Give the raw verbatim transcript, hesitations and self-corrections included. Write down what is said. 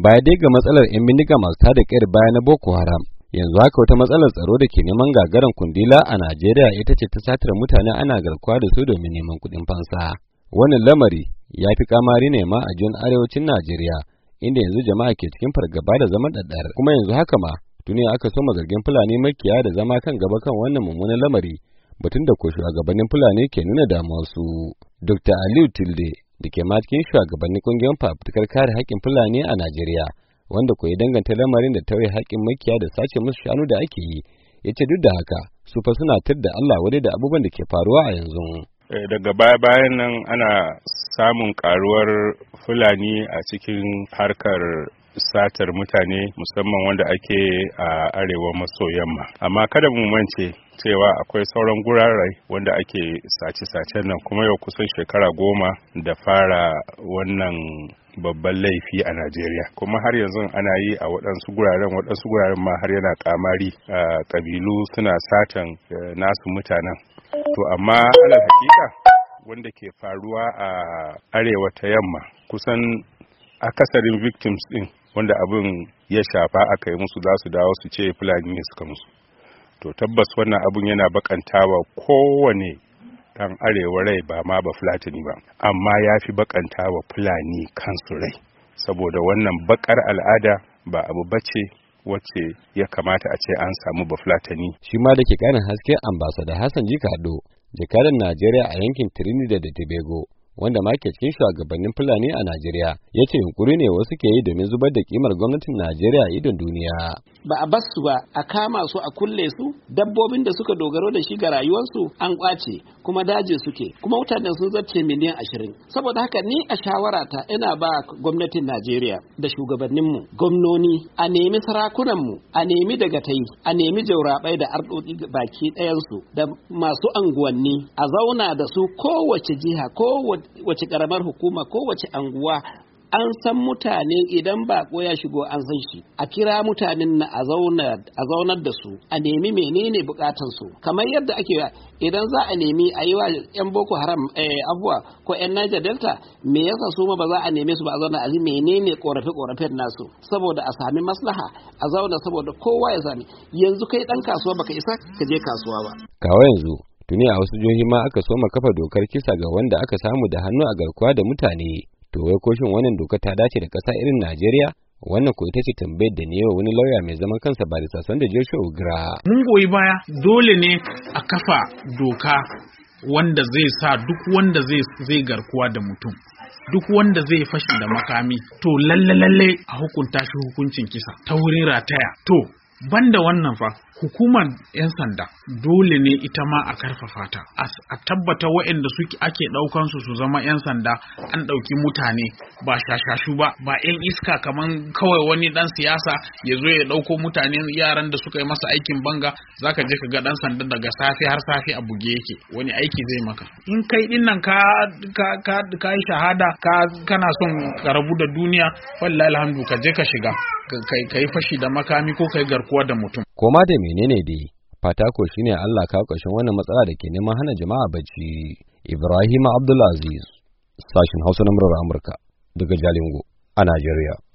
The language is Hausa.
Baya dai ga matsalar 'yan bindiga masu tada kayar baya na Boko Haram, yanzu haka wata matsalar tsaro da ke neman gagaran kundila a Najeriya ita ce ta satar mutane ana garkuwa da su domin neman kuɗin fansa. Wannan lamari ya fi kamari ne ma a jihar arewacin Najeriya, inda yanzu jama'a ke cikin fargaba da zaman ɗaɗɗar. Kuma yanzu haka ma tuni aka soma zargin Fulani makiya da zama kan gaba kan wannan mummunan lamari, batun da ko shugabannin Fulani ke nuna damuwarsu. Dokta Aliyu Tilde da ke ma cikin shugabannin kungiyar fafutukar kare haƙƙin Fulani a Najeriya, wanda ko ya danganta lamarin da tauye haƙƙin makiya da sace musu shanu da ake yi, ya ce duk da haka su fa suna tar da Allah wadai da abubuwan da ke faruwa a yanzu. Daga baya-bayan nan ana samun karuwar Fulani a cikin harkar satar mutane musamman wanda ake a arewa maso yamma, amma kada mu mance cewa akwai sauran gurare wanda ake sace-sacen nan, kuma yau kusan shekara goma da fara wannan babban laifi a Najeriya, kuma har yanzu ana yi a waɗansu guraren waɗansu guraren ma har yana kamari, ƙabilu suna satan nasu mutanen. To amma alal hakika wanda ke faruwa a arewa ta yamma, kusan akasarin victims din wanda abin ya shafa aka yi musu za su dawo su ce Fulani ne suka musu. To tabbas wannan abun yana bakantawa kowane dan arewa rai, ba ma ba Fulatani ba, amma ya fi bakantawa Fulani kansu rai, saboda wannan bakar al'ada ba abu bace wacce ya kamata a ce an samu ba Fulatani. Shi ma da ke ƙarin haske ambassador Hassan Jikado, jakadan Najeriya a yankin Trinidad da Tobago, wanda ma ke cikin shugabannin Fulani a Najeriya, ya ce yunkuri ne wasu ke yi domin zubar da kimar gwamnatin Najeriya a idon duniya. Ba a bar su ba, a kama su, a kulle su, dabbobin da suka dogaro da shi ga rayuwarsu an kwace, kuma daji suke, kuma mutanen sun zarce miliyan ashirin. Saboda haka ni a shawarata ina ba gwamnatin Najeriya da shugabanninmu, gwamnoni, a nemi sarakunanmu, a nemi dagatai, a nemi jaurabai da arɗoɗi baki ɗayansu, da masu anguwanni, a zauna da su kowace jiha, kowace ƙaramar hukuma, kowace anguwa. An san mutane idan bako ya shigo an san shi, a kira mutanen na a zaunar da su, a nemi menene bukatan su, kamar yadda ake idan za a nemi a yi wa yan Boko Haram abuwa ko yan Niger Delta, me yasa su ma ba za a neme su ba a zauna a ji menene korafe korafen nasu, saboda a sami maslaha, a zauna saboda kowa ya sami. Yanzu kai dan kasuwa baka isa ka je kasuwa ba. Kawo yanzu tuni a wasu jihohi ma aka soma kafa dokar kisa ga wanda aka samu da hannu a garkuwa da mutane. To wai ko shin wannan doka ta dace da ƙasa irin Najeriya? Wannan ko ita ce tambayar da ne wa wani lauya mai zaman kansa Barista Sanda Joshua Ugra. Mun goyi baya, dole ne a kafa doka wanda zai sa duk wanda zai zai garkuwa da mutum, duk wanda zai fashi da makami, to lalle lalle a hukunta shi hukuncin kisa ta wurin rataya. To banda wannan fa, hukumar 'yan sanda dole ne ita ma a karfafa ta, a tabbata waɗanda suke ake ɗaukan su su zama 'yan sanda an ɗauki mutane ba shashashu ba, ba 'yan iska kaman kawai wani ɗan siyasa ya zo ya ɗauko mutane yaran da suka yi masa aikin banga, zaka je ka ga ɗan sanda daga safe har safe a buge yake, wani aiki zai maka. In kai ɗin nan ka ka ka ka yi shahada, ka kana son ka rabu da duniya, wallahi alhamdu ka je ka shiga ka yi fashi da makami ko ka yi garkuwa da mutum. Koma da menene dai, fata ko shine Allah kawo ƙarshen wannan matsala da ke neman hana jama'a bacci. Ibrahim Abdulaziz, sashin Hausa na murar Amurka daga Jalingo a Najeriya.